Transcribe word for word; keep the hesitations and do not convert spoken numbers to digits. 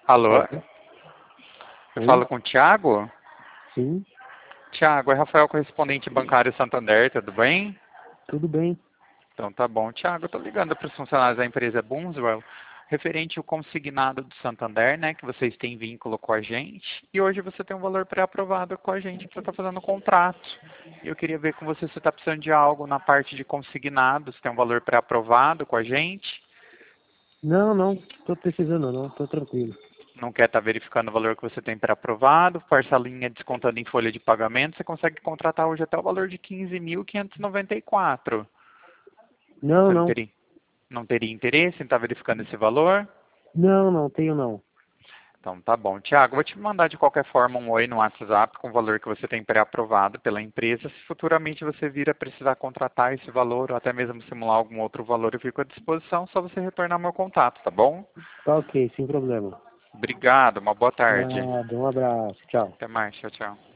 Alô? Alô? Eu Oi? falo com o Thiago? Sim, Thiago, é Rafael, correspondente bancário Santander, tudo bem? tudo bem. Então tá bom. Thiago, eu tô ligando para os funcionários da empresa Bunzwell, referente ao consignado do Santander, né, que vocês têm vínculo com a gente, e hoje você tem um valor pré-aprovado com a gente que você está fazendo o contrato. E eu queria ver com você se você está precisando de algo na parte de consignado, se tem um valor pré-aprovado com a gente. Não, não, tô precisando não, tô tranquilo. Não quer estar verificando o valor que você tem pré-aprovado, parcelinha descontando em folha de pagamento, você consegue contratar hoje até o valor de quinze mil quinhentos e noventa e quatro. Não, Você não não, teria, não teria interesse em estar verificando esse valor? não, não, tenho não. Então tá bom. Tiago, vou te mandar de qualquer forma um oi no WhatsApp com o valor que você tem pré-aprovado pela empresa. Se futuramente você vir a precisar contratar esse valor ou até mesmo simular algum outro valor, eu fico à disposição, só você retornar meu contato, tá bom? Tá ok, sem problema. Obrigado, uma boa tarde. Nada, um abraço, tchau. Até mais, tchau, tchau.